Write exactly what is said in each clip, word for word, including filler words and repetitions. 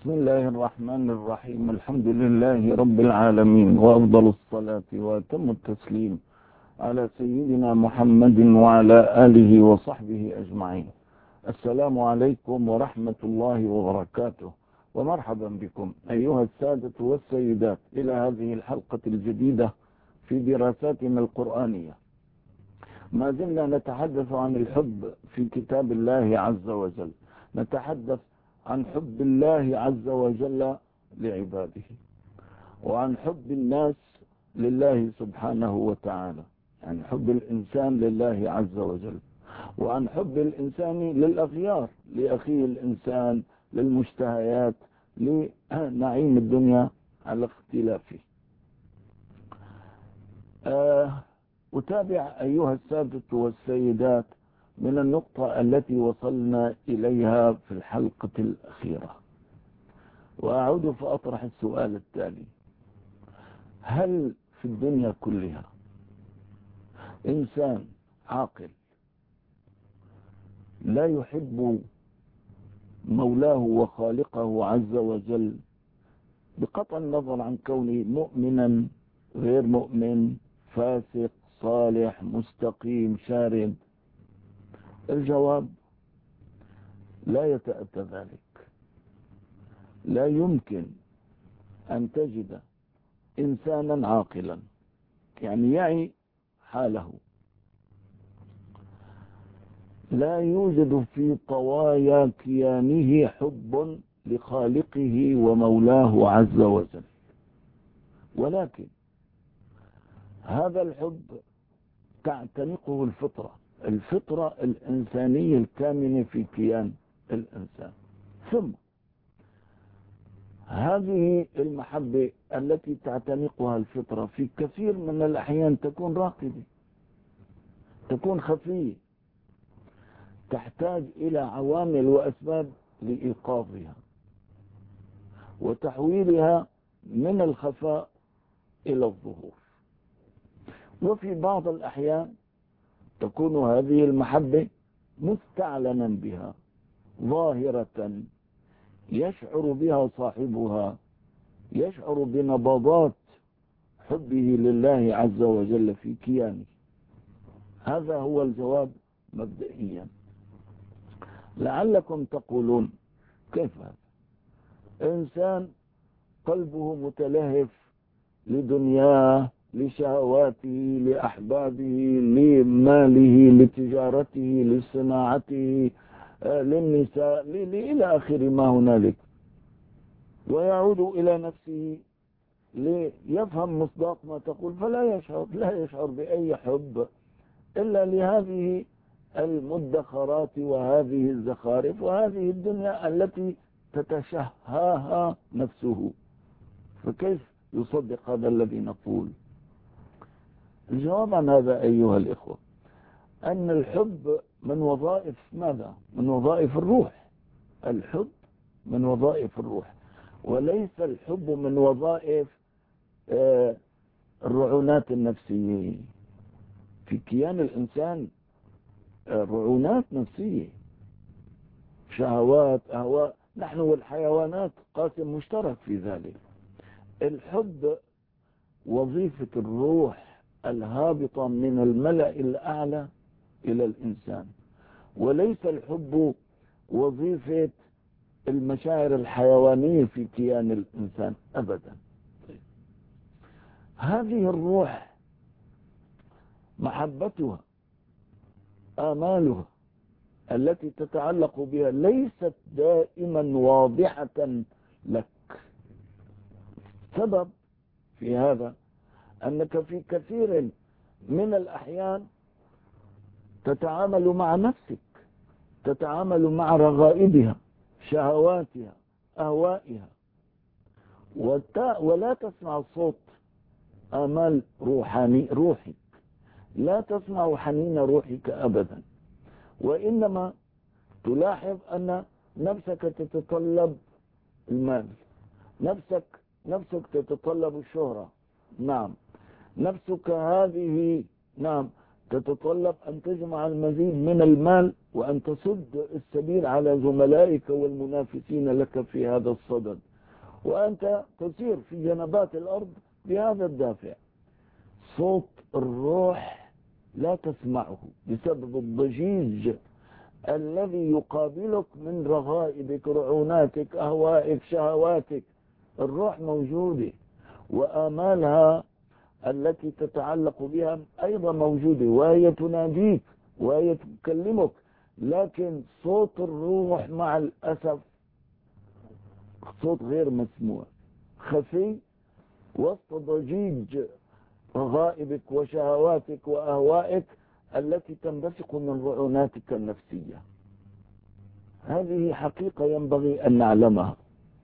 بسم الله الرحمن الرحيم. الحمد لله رب العالمين، وأفضل الصلاة وأتم التسليم على سيدنا محمد وعلى آله وصحبه أجمعين. السلام عليكم ورحمة الله وبركاته، ومرحبا بكم أيها السادة والسيدات إلى هذه الحلقة الجديدة في دراساتنا القرآنية. ما زلنا نتحدث عن الحب في كتاب الله عز وجل، نتحدث عن حب الله عز وجل لعباده، وعن حب الناس لله سبحانه وتعالى، عن حب الإنسان لله عز وجل، وعن حب الإنسان للأخيار، لأخيه الإنسان، للمشتهيات، لنعيم الدنيا على اختلافه. آه أتابع أيها السادة والسيدات من النقطة التي وصلنا إليها في الحلقة الأخيرة، وأعود فأطرح السؤال التالي: هل في الدنيا كلها إنسان عاقل لا يحب مولاه وخالقه عز وجل، بقطع النظر عن كونه مؤمنا غير مؤمن، فاسق صالح مستقيم شارد؟ الجواب: لا يتأتى ذلك. لا يمكن أن تجد إنسانا عاقلا يعني يعي حاله لا يوجد في طوايا كيانه حب لخالقه ومولاه عز وجل، ولكن هذا الحب تعتنقه الفطرة الفطرة الإنسانية الكامنة في كيان الإنسان. ثم هذه المحبة التي تعتنقها الفطرة في كثير من الأحيان تكون راقدة، تكون خفية، تحتاج إلى عوامل وأسباب لإيقاظها وتحويلها من الخفاء إلى الظهور. وفي بعض الأحيان تكون هذه المحبة مستعلنا بها، ظاهرة، يشعر بها صاحبها، يشعر بنبضات حبه لله عز وجل في كيانه. هذا هو الجواب مبدئيا. لعلكم تقولون: كيف هذا؟ إنسان قلبه متلهف لدنياه، لشهواته، لأحبابه، لماله، لتجارته، لصناعته، للنساء، إلى آخر ما هنالك، ويعود إلى نفسه ليفهم مصداق ما تقول، فلا يشعر لا يشعر بأي حب إلا لهذه المدخرات وهذه الزخارف وهذه الدنيا التي تتشهاها نفسه. فكيف يصدق هذا الذي نقول؟ الجواب عن هذا أيها الإخوة أن الحب من وظائف ماذا؟ من وظائف الروح. الحب من وظائف الروح، وليس الحب من وظائف آه الرعونات النفسية. في كيان الإنسان آه رعونات نفسية، شهوات، أهواء، نحن والحيوانات قاسم مشترك في ذلك. الحب وظيفة الروح الهابطة من الملأ الأعلى إلى الإنسان، وليس الحب وظيفة المشاعر الحيوانية في كيان الإنسان أبدا. هذه الروح محبتها، آمالها التي تتعلق بها ليست دائما واضحة لك. سبب في هذا أنك في كثير من الأحيان تتعامل مع نفسك، تتعامل مع رغائبها، شهواتها، أهوائها، ولا تسمع صوت آمال روحاني روحك، لا تسمع حنين روحك أبدا، وإنما تلاحظ أن نفسك تتطلب المال، نفسك نفسك تتطلب الشهرة، نعم، نفسك هذه نعم تتطلب أن تجمع المزيد من المال وأن تسد السبيل على زملائك والمنافسين لك في هذا الصدد، وأنت تسير في جنبات الأرض بهذا الدافع. صوت الروح لا تسمعه بسبب الضجيج الذي يقابلك من رغائبك، رعوناتك، أهوائك، شهواتك. الروح موجودة وآمالها التي تتعلق بها أيضا موجودة، وهي تناديك وهي تكلمك، لكن صوت الروح مع الأسف صوت غير مسموع، خفي وسط ضجيج رغائبك وشهواتك وأهوائك التي تنبثق من رعوناتك النفسية. هذه حقيقة ينبغي أن نعلمها.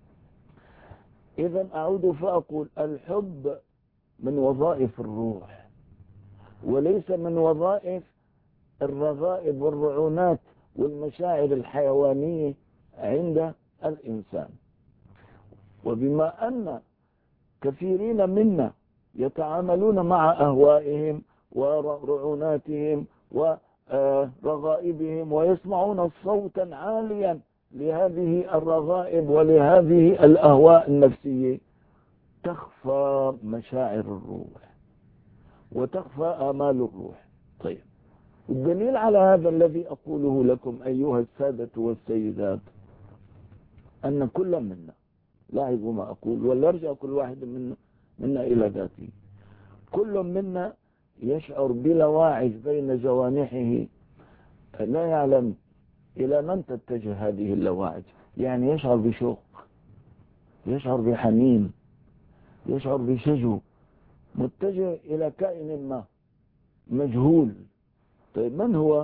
إذا أعود فأقول الحب من وظائف الروح وليس من وظائف الرغائب والرعونات والمشاعر الحيوانية عند الإنسان. وبما أن كثيرين منا يتعاملون مع أهوائهم ورعوناتهم ورغائبهم ويسمعون صوتا عاليا لهذه الرغائب ولهذه الأهواء النفسية، تخفى مشاعر الروح وتخفى آمال الروح. طيب، الدليل على هذا الذي أقوله لكم أيها السادة والسيدات أن كل منا، لاحظوا ما أقول وليرجع كل واحد منا, منا إلى ذاته، كل منا يشعر بلواعج بين جوانحه لا يعلم إلى من تتجه هذه اللواعج. يعني يشعر بشوق، يشعر بحنين، يشعر بشجو، متجه إلى كائن ما مجهول. طيب من هو؟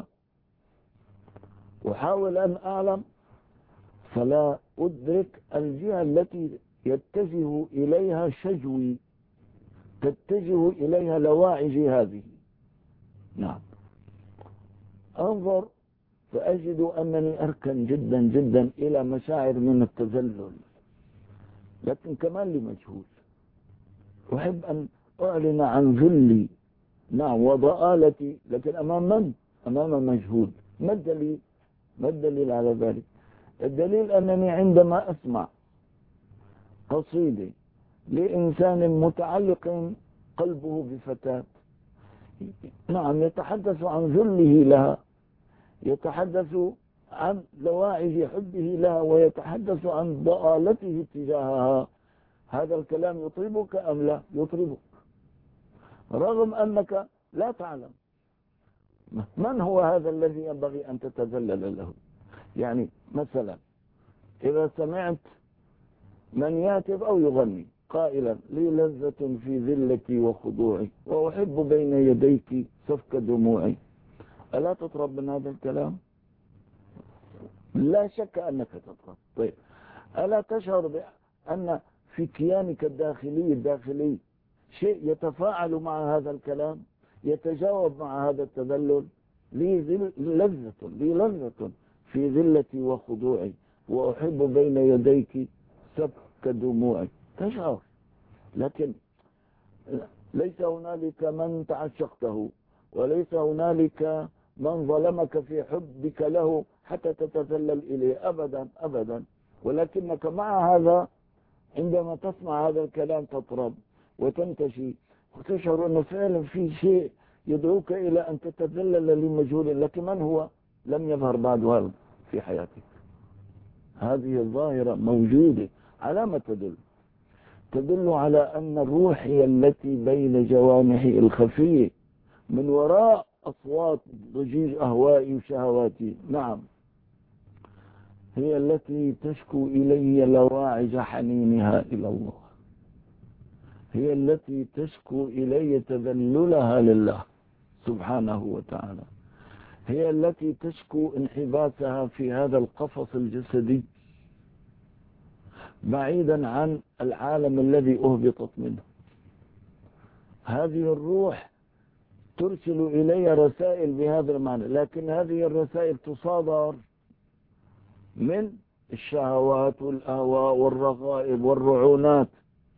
أحاول أن أعلم فلا أدرك الجهة التي يتجه إليها شجوي، تتجه إليها لواعجي هذه. نعم، أنظر فأجد أنني أركن جدا جدا إلى مشاعر من التذلل، لكن كمان لي مجهول. أحب أن أعلن عن ذلي، نعم، وضآلتي، لكن أمام من؟ أمام مجهول. ما الدليل؟ ما الدليل على ذلك؟ الدليل أنني عندما أسمع قصيدة لإنسان متعلق قلبه بفتاة، نعم، يتحدث عن ذله لها، يتحدث عن لواعج حبه لها، ويتحدث عن ضآلته تجاهها، هذا الكلام يطربك أم لا؟ يطربك، رغم أنك لا تعلم من هو هذا الذي ينبغي أن تتذلل له. يعني مثلا إذا سمعت من ياتب أو يغني قائلا لي لذة في ذلك وخضوعي وأحب بين يديك سفك دموعي، ألا تطرب من هذا الكلام؟ لا شك أنك تطرب. طيب، ألا تشعر بأن في كيانك الداخلي الداخلي شيء يتفاعل مع هذا الكلام، يتجاوب مع هذا التذلل؟ لي لذة لي لذة في ذلتي وخضوعي وأحب بين يديك سفك دموعي. تشعر، لكن ليس هنالك من تعشقته، وليس هنالك من ظلمك في حبك له حتى تتذلل إليه، أبدا أبدا. ولكنك مع هذا عندما تسمع هذا الكلام تطرب وتنتشي وتشعر أنه فعلا في شيء يدعوك إلى أن تتذلل لمجهول، لكن من هو؟ لم يظهر بعد هذا في حياتك. هذه الظاهرة موجودة. على ما تدل؟ تدل على أن الروح هي التي بين جوانحي الخفية من وراء أصوات ضجيج أهوائي وشهواتي، نعم، هي التي تشكو إلي لواعج حنينها إلى الله، هي التي تشكو إلي تذللها لله سبحانه وتعالى، هي التي تشكو انحباسها في هذا القفص الجسدي بعيدا عن العالم الذي أهبطت منه. هذه الروح ترسل إلي رسائل بهذا المعنى، لكن هذه الرسائل تصادر من الشهوات والأهواء والرغائب والرعونات،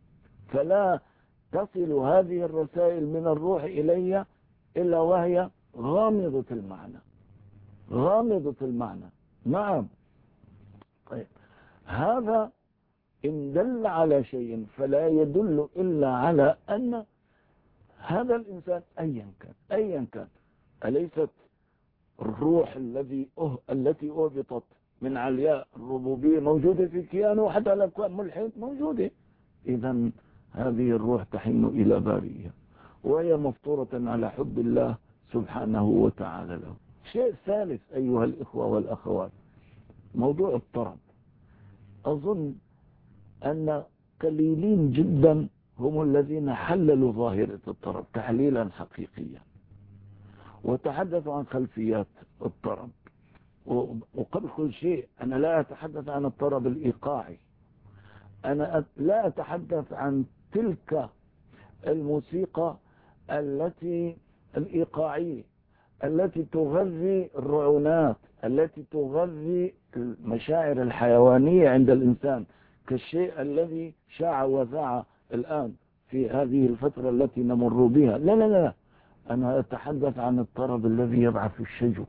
فلا تصل هذه الرسائل من الروح إلي إلا وهي غامضة المعنى، غامضة المعنى. نعم. طيب، هذا إن دل على شيء فلا يدل إلا على أن هذا الإنسان أيا كان أيا كان أليست الروح الذي أه التي أهبطت من علياء الربوبية موجودة في كيانه حتى لو كان ملحد موجودة؟ إذن هذه الروح تحن إلى بارئها، وهي مفطورة على حب الله سبحانه وتعالى له. شيء ثالث أيها الإخوة والأخوات، موضوع الطرب. أظن أن قليلين جدا هم الذين حللوا ظاهرة الطرب تحليلا حقيقيا وتحدثوا عن خلفيات الطرب. وقبل كل شيء أنا لا أتحدث عن الطرب الإيقاعي، أنا لا أتحدث عن تلك الموسيقى التي الإيقاعية التي تغذي الرعونات، التي تغذي المشاعر الحيوانية عند الإنسان، كالشيء الذي شاع وذاع الآن في هذه الفترة التي نمر بها. لا لا لا، أنا أتحدث عن الطرب الذي يبعث الشجو،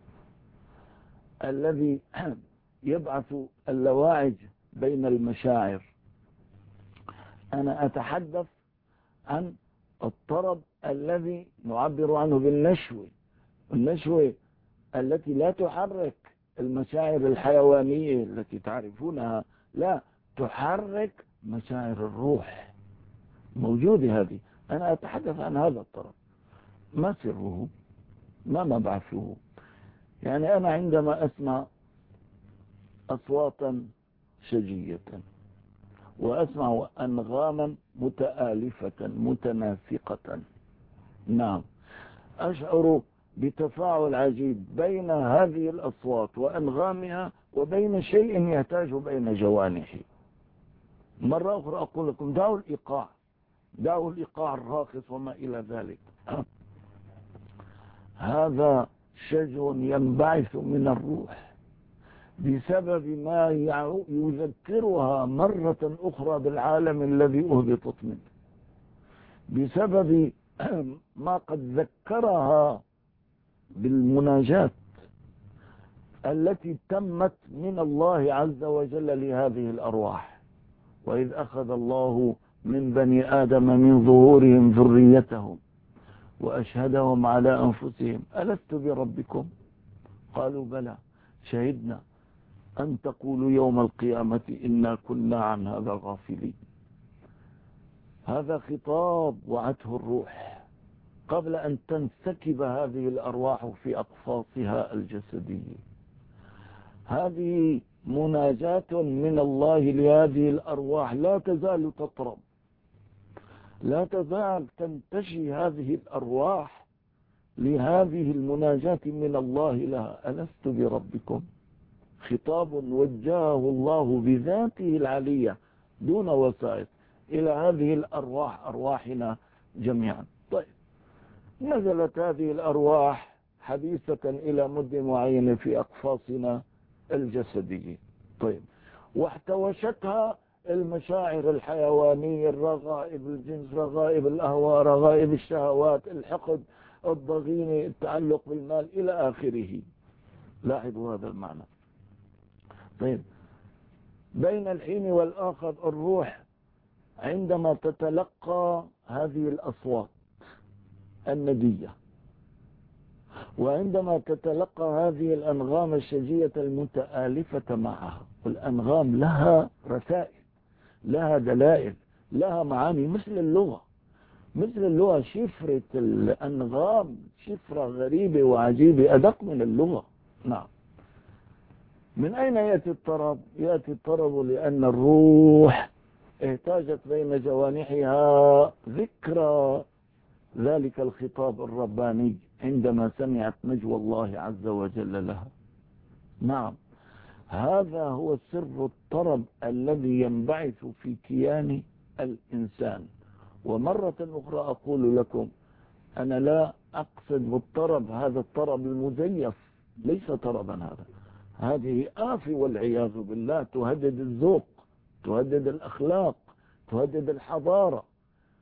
الذي يبعث اللواعج بين المشاعر. أنا أتحدث عن الطرب الذي نعبر عنه بالنشوة، النشوة التي لا تحرك المشاعر الحيوانية التي تعرفونها، لا، تحرك مشاعر الروح، موجودة هذه. أنا أتحدث عن هذا الطرب. ما سره؟ ما مبعثه؟ يعني أنا عندما أسمع أصواتا شجية وأسمع أنغاما متآلفة متناسقة، نعم، أشعر بتفاعل عجيب بين هذه الأصوات وأنغامها وبين شيء يحتاج بين جوانحي. مرة أخرى أقول لكم دعوا الإيقاع، دعوا الإيقاع الراقص وما إلى ذلك. هذا شجو ينبعث من الروح بسبب ما يذكرها مرة أخرى بالعالم الذي أهبطت منه، بسبب ما قد ذكرها بالمناجاة التي تمت من الله عز وجل لهذه الأرواح. وإذ أخذ الله من بني آدم من ظهورهم ذريتهم وأشهدهم على أنفسهم ألست بربكم؟ قالوا بلى شهدنا أن تقولوا يوم القيامة إنا كنا عن هذا غافلين. هذا خطاب وعته الروح قبل أن تنسكب هذه الأرواح في أقفاصها الجسدية. هذه مناجاة من الله لهذه الأرواح لا تزال تطرب، لا تزال تنتشي هذه الأرواح لهذه المناجاة من الله لها. ألست بربكم؟ خطاب وجهه الله بذاته العلية دون وسائط إلى هذه الأرواح، أرواحنا جميعا. طيب، نزلت هذه الأرواح حديثة إلى مد معين في أقفاصنا الجسدية. طيب، واحتوشتها المشاعر الحيوانية، الرغائب الجنس، رغائب الأهواء، رغائب الشهوات، الحقد، الضغينة، التعلق بالمال إلى آخره. لاحظوا هذا المعنى. طيب، بين الحين والآخر الروح عندما تتلقى هذه الأصوات الندية وعندما تتلقى هذه الأنغام الشجية المتآلفة معها، والأنغام لها رسائل، لها دلائل، لها معاني مثل اللغة، مثل اللغة. شفرة الأنغام شفرة غريبة وعجيبة أدق من اللغة. نعم. من أين يأتي الطرب؟ يأتي الطرب لأن الروح احتاجت بين جوانحها ذكرى ذلك الخطاب الرباني عندما سمعت نجوى الله عز وجل لها. نعم، هذا هو سر الطرب الذي ينبعث في كيان الإنسان. ومرة أخرى أقول لكم أنا لا أقصد بالطرب هذا الطرب المزيف، ليس طربا هذا، هذه آفة والعياذ بالله، تهدد الذوق، تهدد الأخلاق، تهدد الحضارة.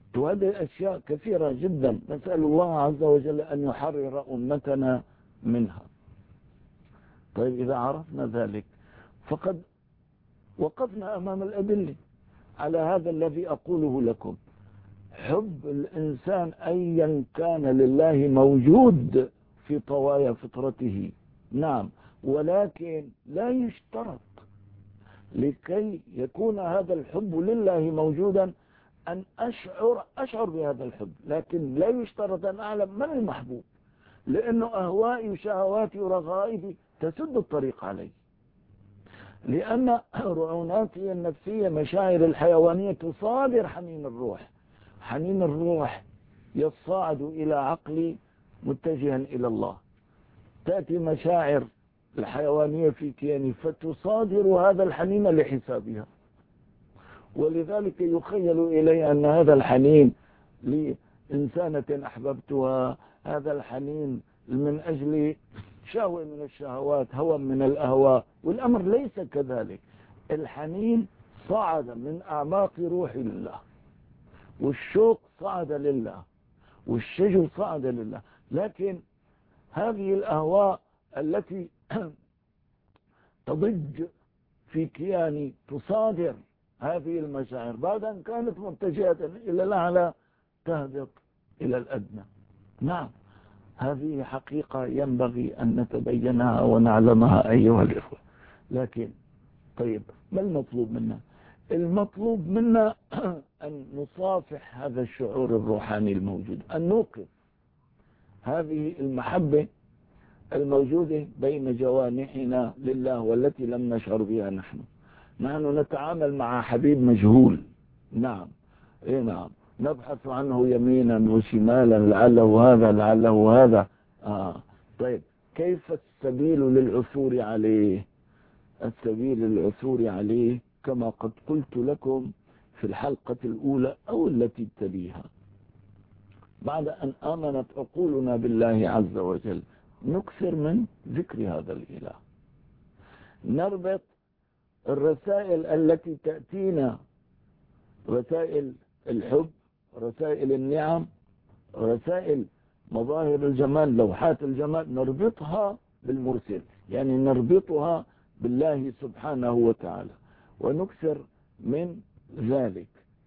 وهذه أشياء كثيرة جدا نسأل الله عز وجل أن يحرر أمتنا منها. طيب إذا عرفنا ذلك فقد وقفنا أمام الأدلة على هذا الذي أقوله لكم. حب الإنسان أيا كان لله موجود في طوايا فطرته، نعم، ولكن لا يشترط لكي يكون هذا الحب لله موجودا أن أشعر أشعر بهذا الحب، لكن لا يشترط أن أعلم من المحبوب، لأنه أهوائي وشهواتي ورغائبي تسد الطريق علي، لأن رعوناتي النفسية مشاعر الحيوانية تصادر حنين الروح. حنين الروح يصعد إلى عقلي متجها إلى الله، تأتي مشاعر الحيوانية في كياني فتصادر هذا الحنين لحسابها، ولذلك يخيل إلي أن هذا الحنين لإنسانة أحببتها، هذا الحنين من أجل شهوة من الشهوات، هوى من الأهواء، والأمر ليس كذلك. الحنين صعد من أعماق روح الله، والشوق صعد لله، والشجو صعد لله، لكن هذه الأهواء التي تضج في كياني تصادر هذه المشاعر بعد أن كانت متجهة إلى الأعلى تهبط إلى الأدنى. نعم، هذه حقيقة ينبغي أن نتبينها ونعلمها أيها الإخوة. لكن طيب ما المطلوب منا؟ المطلوب منا أن نصافح هذا الشعور الروحاني الموجود، أن نوقف هذه المحبة الموجودة بين جوانحنا لله والتي لم نشعر بها نحن. نحن نتعامل مع حبيب مجهول، نعم، إيه نعم، نبحث عنه يمينا وشمالا، لعله هذا لعله هذا. آه. طيب كيف السبيل للعثور عليه؟ السبيل للعثور عليه كما قد قلت لكم في الحلقة الأولى أو التي تليها، بعد أن آمنت عقولنا بالله عز وجل نكثر من ذكر هذا الإله، نربط الرسائل التي تأتينا، رسائل الحب، رسائل النعم، رسائل مظاهر الجمال، لوحات الجمال، نربطها بالمرسل، يعني نربطها بالله سبحانه وتعالى، ونكثر من ذلك،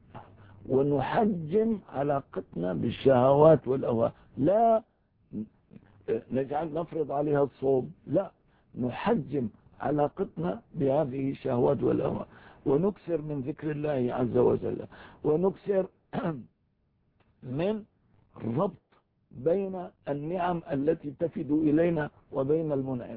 ونحجم علاقتنا بالشهوات والأهواء. لا نجعل نفرض عليها الصوم، لا، نحجم علاقتنا بهذه الشهوات والأهواء، ونكثر من ذكر الله عز وجل، ونكثر من ربط بين النعم التي تفد إلينا وبين المنعم.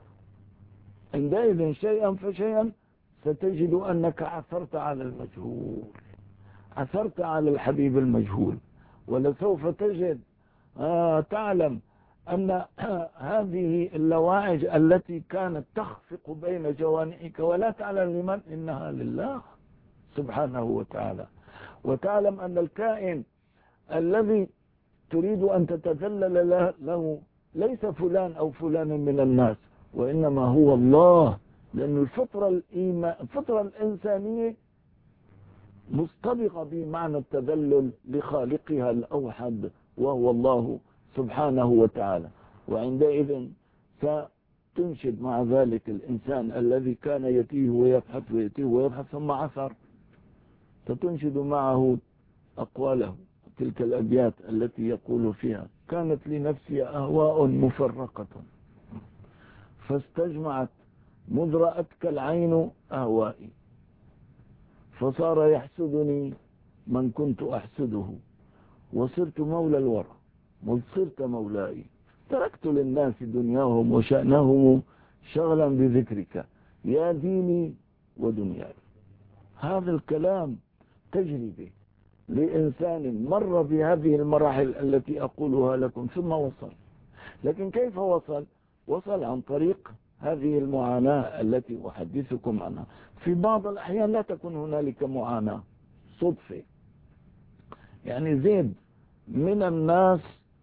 عندئذ شيئا فشيئا ستجد أنك عثرت على المجهول، عثرت على الحبيب المجهول، ولسوف تجد آه تعلم أن هذه اللواعج التي كانت تخفق بين جوانحك ولا تعلم لمن، إنها لله سبحانه وتعالى. وتعلم أن الكائن الذي تريد أن تتذلل له ليس فلان أو فلان من الناس، وإنما هو الله، لأن الفطرة الإيمان الفطرة الإنسانية مصطبغة بمعنى التذلل لخالقها الأوحد وهو الله سبحانه وتعالى. وعندئذ ستنشد مع ذلك الإنسان الذي كان يتيه ويبحث ويتيه ويبحث ثم عثر، ستنشد معه أقواله، تلك الأبيات التي يقول فيها: كانت لنفسي أهواء مفرقة فاستجمعت مذ رأتك العين أهوائي، فصار يحسدني من كنت أحسده، وصرت مولى الورى مذ صرت مولاي، تركت للناس دنياهم وشأنهم شغلا بذكرك يا ديني ودنياي. هذا الكلام تجربة لإنسان مر بهذه المراحل التي أقولها لكم ثم وصل. لكن كيف وصل؟ وصل عن طريق هذه المعاناة التي أحدثكم عنها. في بعض الأحيان لا تكون هنالك معاناة، صدفة. يعني زيد من الناس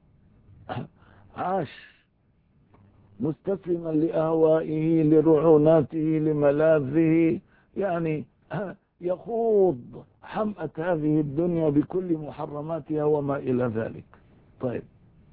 عاش مستسلما لأهوائه، لرعوناته، لملاذه، يعني يخوض حمأة هذه الدنيا بكل محرماتها وما إلى ذلك. طيب،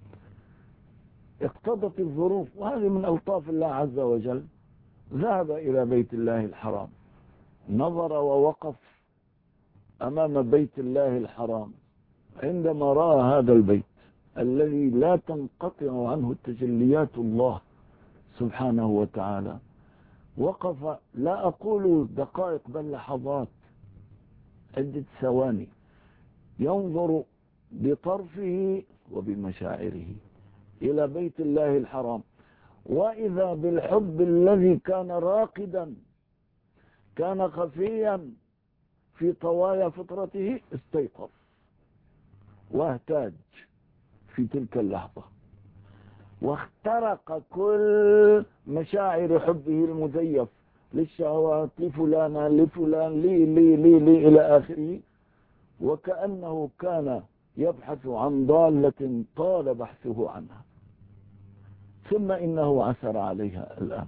اقتضت الظروف، وهذه من ألطاف الله عز وجل، ذهب إلى بيت الله الحرام، نظر ووقف أمام بيت الله الحرام. عندما رأى هذا البيت الذي لا تنقطع عنه تجليات الله سبحانه وتعالى، وقف، لا أقول دقائق بل لحظات، عدة ثواني، ينظر بطرفه وبمشاعره إلى بيت الله الحرام، وإذا بالحب الذي كان راقدا، كان خفيا في طوايا فطرته، استيقظ واهتاج في تلك اللحظة، واخترق كل مشاعر حبه المزيف للشهوات، لفلانة، لفلان، لي لي لي لي إلى آخره، وكأنه كان يبحث عن ضالة طال بحثه عنها، ثم إنه عثر عليها الآن.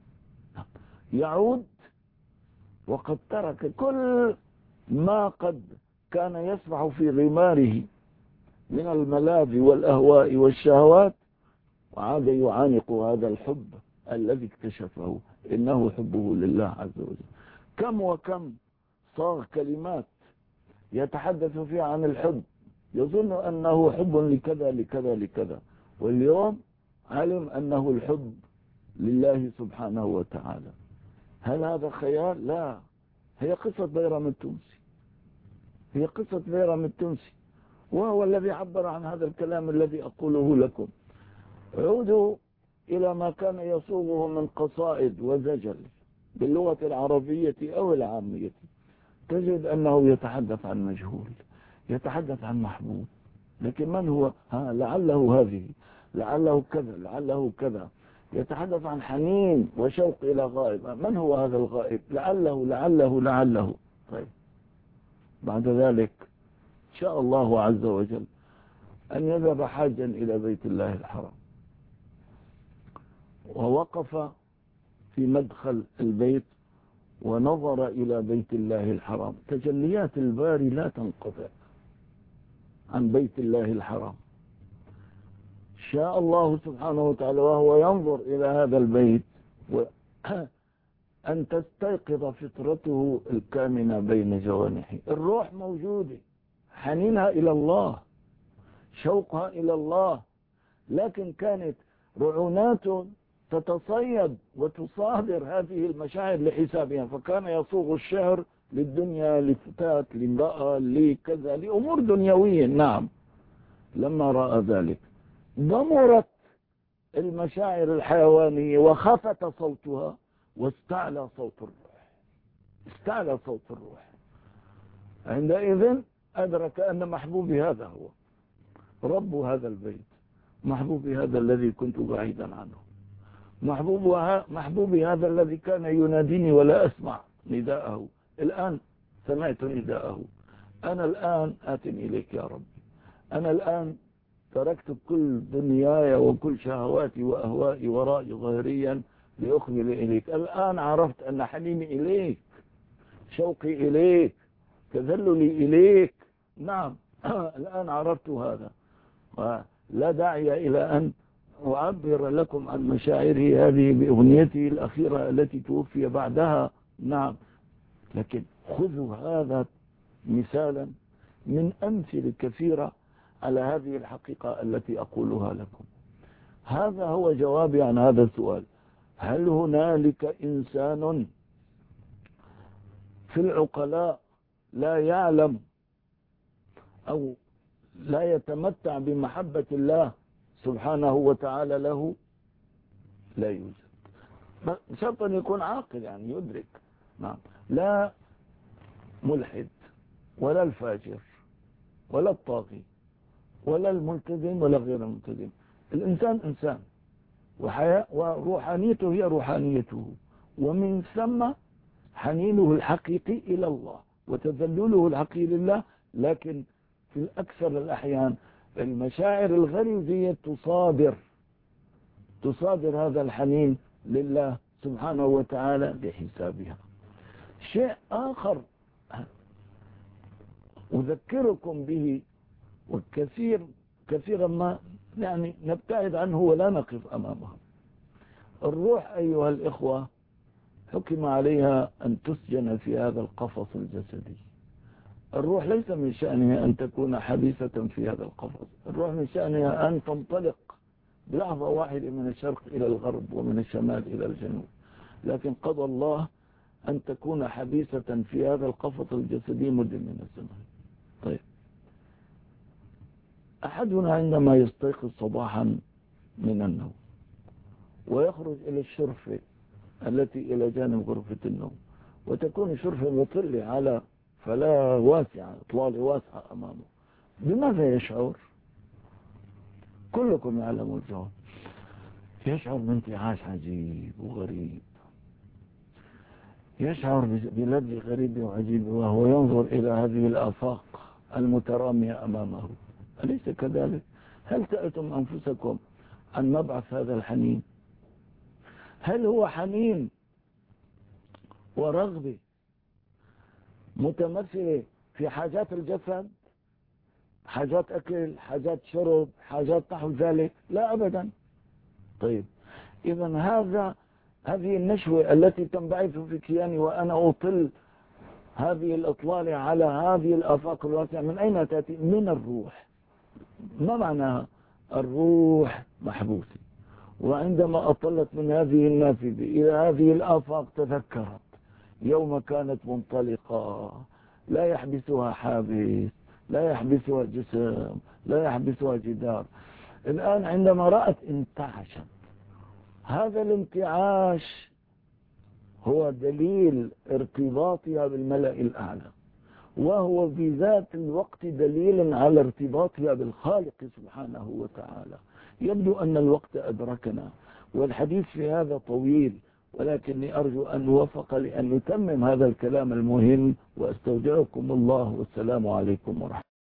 يعود وقد ترك كل ما قد كان يسبح في غماره من الملاذ والأهواء والشهوات، وعاد يعانق هذا الحب الذي اكتشفه، إنه حبه لله عز وجل. كم وكم صاغ كلمات يتحدث فيها عن الحب، يظن أنه حب لكذا لكذا لكذا، واليوم علم أنه الحب لله سبحانه وتعالى. هل هذا خيال؟ لا، هي قصة بيرام التونسي، هي قصة بيرام التونسي، وهو الذي عبر عن هذا الكلام الذي أقوله لكم. عودوا إلى ما كان يصوغه من قصائد وزجل باللغة العربية أو العامية، تجد أنه يتحدث عن مجهول، يتحدث عن محبوب، لكن من هو؟ ها لعله هذه، لعله كذا، لعله كذا، يتحدث عن حنين وشوق إلى غائب، من هو هذا الغائب؟ لعله لعله لعله. طيب، بعد ذلك شاء الله عز وجل أن يذهب حاجا إلى بيت الله الحرام، ووقف في مدخل البيت ونظر إلى بيت الله الحرام. تجليات الباري لا تنقطع عن بيت الله الحرام. شاء الله سبحانه وتعالى وهو ينظر إلى هذا البيت أن تستيقظ فطرته الكامنة بين جوانحه. الروح موجودة، حنينها إلى الله، شوقها إلى الله، لكن كانت رعونات تتصيد وتصادر هذه المشاعر لحسابها، فكان يصوغ الشعر للدنيا، لفتاة، لامرأة، لكذا، لأمور دنيوية. نعم، لما رأى ذلك ضمرت المشاعر الحيوانية وخفت صوتها، واستعلى صوت الروح، استعلى صوت الروح. عندئذ أدرك أن محبوبي هذا هو رب هذا البيت، محبوبي هذا الذي كنت بعيدا عنه، محبوبي هذا الذي كان يناديني ولا أسمع نداءه، الآن سمعت نداءه. أنا الآن آت إليك يا ربي، أنا الآن تركت كل دنياي وكل شهواتي وأهوائي ورائي ظاهريا لأقبل إليك. الآن عرفت أن حنيني إليك، شوقي إليك، تذللي إليك. نعم، الآن عرفت هذا، ولا داعي إلى أن أعبر لكم عن مشاعره هذه بأغنيته الأخيرة التي توفي بعدها. نعم، لكن خذوا هذا مثالا من أمثلة كثيرة على هذه الحقيقة التي أقولها لكم. هذا هو جوابي عن هذا السؤال: هل هنالك إنسان في العقلاء لا يعلم أو لا يتمتع بمحبة الله سبحانه وتعالى له؟ لا يوجد، شرط أن يكون عاقل، يعني يدرك. نعم، لا ملحد ولا الفاجر ولا الطاغي ولا الملتزم ولا غير الملتزم، الإنسان إنسان، وحياة وروحانيته هي روحانيته، ومن ثم حنينه الحقيقي إلى الله وتذلله الحقيقي لله. لكن في الأكثر الأحيان المشاعر الغريزية تصادر تصادر هذا الحنين لله سبحانه وتعالى لحسابها. شيء آخر أذكركم به، والكثير كثيرا ما يعني نبتعد عنه ولا نقف أمامه. الروح أيها الإخوة حكم عليها أن تسجن في هذا القفص الجسدي. الروح ليس من شأنها أن تكون حبيسة في هذا القفص، الروح من شأنها أن تنطلق بلحظة واحدة من الشرق إلى الغرب ومن الشمال إلى الجنوب، لكن قضى الله أن تكون حبيسة في هذا القفص الجسدي مدة من الزمن. طيب، أحدنا عندما يستيقظ صباحا من النوم ويخرج إلى الشرفة التي إلى جانب غرفة النوم، وتكون شرفة مطلة على فلا واسعة، إطلالة واسعة أمامه، بماذا يشعر؟ كلكم يعلم الجواب. يشعر بانتعاش عجيب وغريب، يشعر بلذة غريبة وعجيبة وهو ينظر إلى هذه الآفاق المترامية أمامه. أليس كذلك؟ هل سألتم أنفسكم عن مبعث هذا الحنين؟ هل هو حنين ورغبة متمثلة في حاجات الجسد، حاجات أكل، حاجات شرب، حاجات نحو ذلك؟ لا أبدا. طيب، إذا هذا هذه النشوة التي تنبعث في كياني وأنا أطل هذه الإطلالة على هذه الآفاق الواسعة، من أين تأتي؟ من الروح. ما معناها؟ الروح محبوسة، وعندما أطلت من هذه النافذة إلى هذه الآفاق تذكرت يوم كانت منطلقة، لا يحبسها حابس، لا يحبسها جسم، لا يحبسها جدار. الآن عندما رأت انتعشت. هذا الانتعاش هو دليل ارتباطها بالملأ الأعلى، وهو في ذات الوقت دليل على ارتباطها بالخالق سبحانه وتعالى. يبدو أن الوقت أدركنا والحديث في هذا طويل، ولكني أرجو أن نوفق لأن نتمم هذا الكلام المهم، وأستودعكم الله والسلام عليكم ورحمة الله.